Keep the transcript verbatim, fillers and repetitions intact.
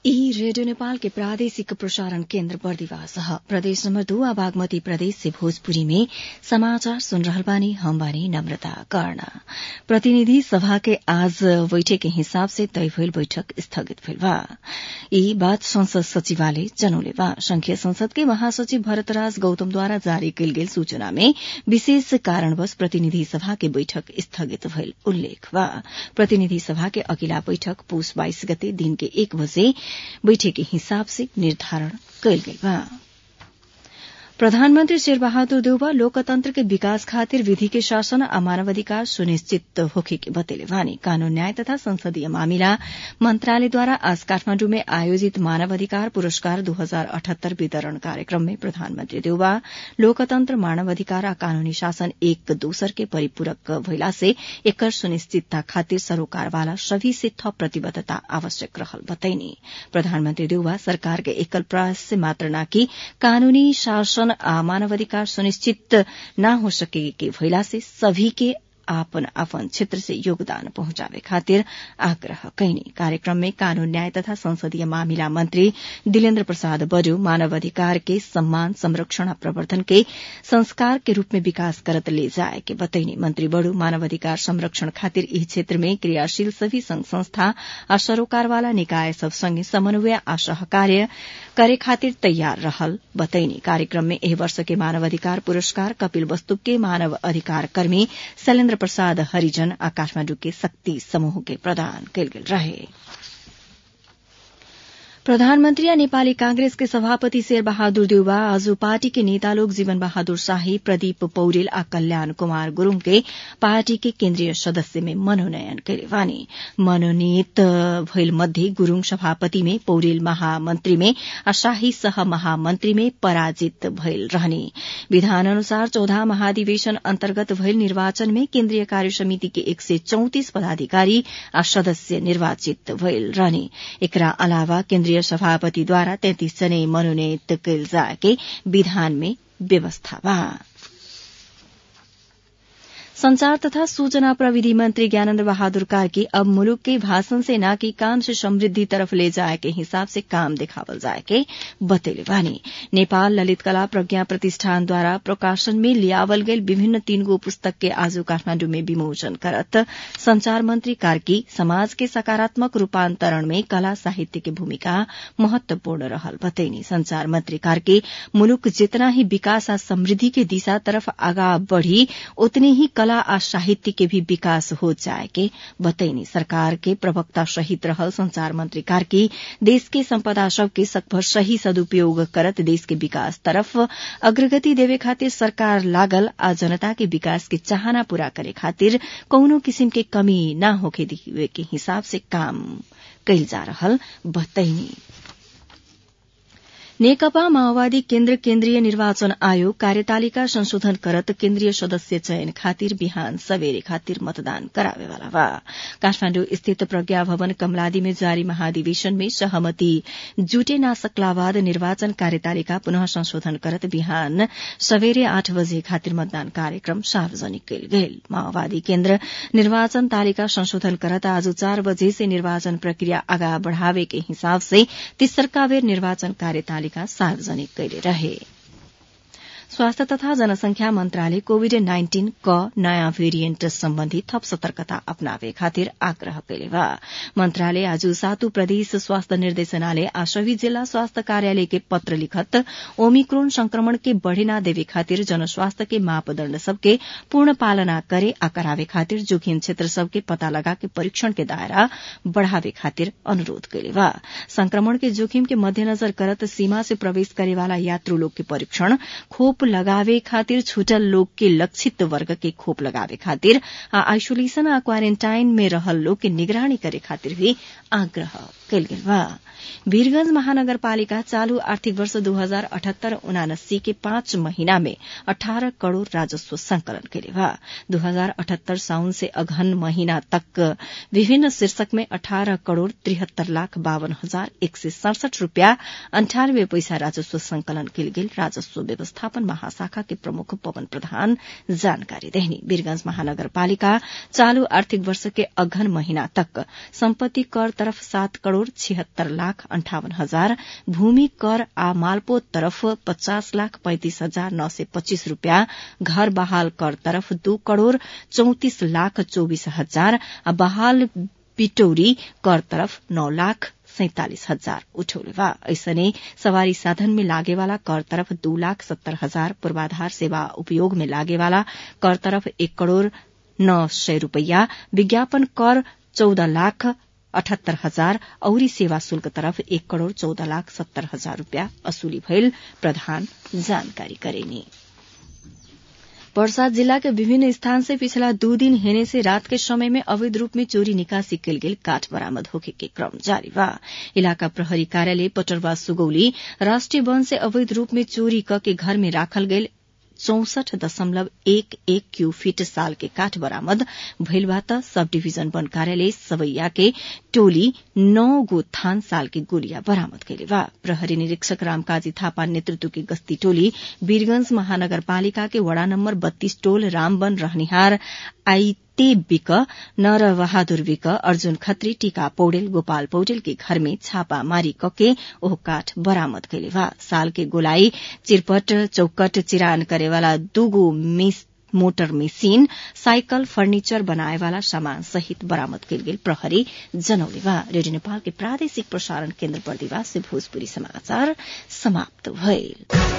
ई रेडियो नेपाल के प्रादेशिक प्रसारण केन्द्र बर्दिवास ह प्रदेश नंबर दो आ बागमती प्रदेश से भोजपुरी में समाचार सुन रहल बानी। हम बानी नम्रता कर्ण। प्रतिनिधि सभा के आज बैठक के हिसाब से तय भइल बैठक स्थगित भइल बा। ई बात संसद सचिवालय जनौले बा। संघीय संसद के महासचिव भरतराज गौतमद्वारा जारी कयल गेल सूचना में विशेष कारणवश प्रतिनिधि सभा के बैठक स्थगित भइल उल्लेख बा। प्रतिनिधि सभा के अगिला बैठक पुस बाइस गते दिन के एक बजे बैठक के हिसाब से निर्धारण कयल गेल बा। प्रधानमन्त्री शेरबहादुर देउवा लोकतन्त्र के विकास खातिर विधि के शासन आ मानवाधिकार सुनिश्चित होखे के बतेले बानी। कानून न्याय तथा संसदीय मामिला मन्त्रालयद्वारा आज काठमाण्डु में आयोजित मानवाधिकार पुरस्कार दो हजार अठहत्तर वितरण कार्यक्रम में प्रधानमन्त्री देउवा लोकतन्त्र मानवाधिकार आ कानूनी शासन एक दोसर के परिपूरक भइला से एकर सुनिश्चितता खातिर सरोकारवाला सभी से थप प्रतिबद्धता आवश्यक रहल बतैनी। प्रधानमन्त्री देउवा सरकार के एकल प्रयास से मात्र नाकि कानूनी शासन आ मानवाधिकार सुनिश्चित न हो सके के भइला से सभी के आपन आपन क्षेत्र से योगदान पहुंचावे खातिर आग्रह कैनी। कार्यक्रम में कानून न्याय तथा संसदीय मामिला मंत्री दिलेन्द्र प्रसाद बडु मानवाधिकार के सम्मान संरक्षण आ प्रवर्धन के संस्कार के रूप में विकास करत ले जाए के बतैनी। मंत्री बडु मानवाधिकार संरक्षण खातिर यही क्षेत्र में क्रियाशील सभी संघ संस्था आ सरोकारवाला निकाय सब संगे समन्वय आ सहकार्य करे खातिर तैयार रहल बतैनी। कार्यक्रम में एह वर्ष के मानवाधिकार पुरस्कार कपिल वस्तु के मानव अधिकार कर्मी शैलेन्द्र प्रसाद हरिजन आ काठमाण्डु के शक्ति समूह के प्रदान कयल गेल रहे। प्रधानमन्त्री आ नेपाली कांग्रेस के सभापति शेरबहादुर देउवा आज पार्टी के नेता लोग जीवन बहादुर शाही, प्रदीप पौडेल आ कल्याण कुमार गुरूङ के पार्टी के केन्द्रीय सदस्य में मनोनयन करे बानी। मनोनीत भइल मध्ये गुरूङ सभापति में, पौडेल महामन्त्री में आ शाही सह महामन्त्री में पराजित भइल रहने। विधान अनुसार चौदह महाधिवेशन अन्तर्गत भइल निर्वाचन में केन्द्रीय कार्य समिति के एक सय चौतिस पदाधिकारी आ सदस्य निर्वाचित भइल रहने। एकरा अलावा केन्द्रीय सभापतिद्वारा तैंतीस जने मनोनीत कयल जाके विधान में व्यवस्था बा। संचार तथा सूचना प्रविधि मंत्री ज्ञानेन्द्र बहादुर कार्की अब मुलुक के भाषण से न कि काम से समृद्धि तरफ ले जाए के हिसाब से काम देखावल जाए के बतेले बानी। नेपाल ललित कला प्रज्ञा प्रतिष्ठान द्वारा प्रकाशन में लियावल गेल विभिन्न तीन गो पुस्तक के आज काठमाण्डु में विमोचन करत संचार मंत्री कार्की समाज के सकारात्मक रूपान्तरण में कला साहित्य की भूमिका महत्वपूर्ण रहल बतैनी। संचार मंत्री कार्की मुलुक जितना ही विकास आ समृद्धि के दिशा तरफ आगा बढ़ी उतनी ही कला आ साहित्य के भी विकास हो जाए के बतैनी। सरकार के प्रवक्ता सहित रहल संचार मंत्री कार्की देश के संपदा सब के सकभर सही सदुपयोग करत देश के विकास तरफ अग्रगति देवे खातिर सरकार लागल आ जनता के विकास के चाहना पूरा करे खातिर कौनो किसिम के कमी न होखे दिवे के हिसाब से काम कइल जा रहल बतैनी। नेकपा माओवादी केन्द्र केन्द्रीय निर्वाचन आयोग कार्यतालिका संशोधन करत केन्द्रीय सदस्य चयन खातिर बिहान सबेरे खातिर मतदान करावेवाला बा। काठमाण्डु स्थित प्रज्ञा भवन कमलादी में जारी महाधिवेशन में सहमति जुटे ना सकला बाद निर्वाचन कार्यतालिका पुनः संशोधन करत बिहान सबेरे आठ बजे खातिर मतदान कार्यक्रम सार्वजनिक कयल गेल। माओवादी केन्द्र निर्वाचन तालिका संशोधन करत आज चार बजे से निर्वाचन प्रक्रिया आगा बढ़ावे के हिसाब से तेस्सरका बेर निर्वाचन कार्यतालिका सार्वजनिक कैले रहे। स्वास्थ्य तथा जनसंख्या मन्त्रालय कोविड नाइन्टीन क नयाँ भेरिएन्ट सम्बन्धी थप सतर्कता अपनावे खातिर आग्रह कैले बा। मन्त्रालय आज सातु प्रदेश स्वास्थ्य निर्देशनालय आ सभी जिल्ला स्वास्थ्य कार्यालय के पत्र लिखत ओमिक्रोन संक्रमण के बढ़े ना देवे खातिर जनस्वास्थ्य के मापदण्ड सबके पूर्ण पालना करे आ करावे खातिर जोखिम क्षेत्र सबके पता लगा के परीक्षण के दायरा बढ़ावे खातिर अनुरोध कैले बा। संक्रमण के जोखिम के मध्यनजर करत सीमा से प्रवेश करेवाला यात्रु लोग के परीक्षण, खोप लगावे खातिर छूटल लोग के लक्षित वर्ग के खोप लगावे खातिर आ आइसोलेशन आ क्वारेन्टाइन में रहल लोग के निगरानी करे खातिर भी आग्रह कयल गेल बा। वीरगंज महानगरपालिका चालू आर्थिक वर्ष दो हजार अठहत्तर उनासी के पाँच महीना में अठारह करोड़ राजस्व संकलन कैले बा। दो हजार अठहत्तर साउन से अगहन महीना तक विभिन्न शीर्षक में अठारह करोड़ तिहत्तर लाख बावन हजार एक सय सड़सठ रूपया अंठानब्बे पैसा राजस्व संकलन कयल गेल राजस्व व्यवस्थापन महाशाखा के प्रमुख पवन प्रधान जानकारी देहनी। वीरगंज महानगरपालिका चालू आर्थिक वर्ष के अगहन महीना तक सम्पत्ति कर तरफ सात करोड़ छिहत्तर लाख अन्ठावन हजार, भूमि कर आ मालपोत तरफ पचास लाख पैंतीस हजार नौ सय पच्चीस रूपियाँ, घर बहाल कर तरफ दू करोड़ चौतीस लाख चौबीस हजार आ बहाल बिटौरी कर तरफ नौ लाख सैंतालीस हजार उठौले बा। ऐसने सवारी साधन में लागे वाला कर तरफ दू लाख सत्तर हजार, पूर्वाधार सेवा उपयोग में लागे वाला कर तरफ एक करोड़ नौ सय रूपया, विज्ञापन कर चौदह लाख अठहत्तर हजार औरी सेवा शुल्क तरफ एक करोड़ चौदह लाख सत्तर हजार रूपियाँ असुली भइल प्रधान जानकारी करेनी। पर्सा जिला के विभिन्न स्थान से पिछला दो दिन हेने से रात के समय में अवैध रूप में चोरी निकासी कल गेल काठ बरामद होके के क्रम जारी बा। इलाका प्रहरी कार्यालय पटरवा सुगौली राष्ट्रिय वन से अवैध रूप में चोरी क के घर में राखल गेल चौसठ दशमलव एक एक क्यू फीट साल के काठ बरामद भइल बा त सब डिभिजन वन कार्यालय सवैया के टोली नौ गो थान साल के गोलिया बरामद कैले बा। प्रहरी निरीक्षक रामकाजी थापा नेतृत्व की गश्ती टोली वीरगंज महानगरपालिका के वड़ा नम्बर बत्तीस टोल रामवन रहनिहार आईते बिक, नरबहादुर बिक, अर्जुन खत्री, टीका पौडेल, गोपाल पौडेल के घर में छापामारी कके ओह काठ बरामद कैले बा। साल के गोलाई, चिरपट, चौकट, चिरान करेवाला दूगो मिस मोटर मशीन, साइकल, फर्निचर बनाए वाला सामान सहित बरामद कैल गेल प्रहरी जनौले बा। रेडियो नेपाल के प्रादेशिक प्रसारण केन्द्र बर्दिवास से भोजपुरी समाचार समाप्त भइल।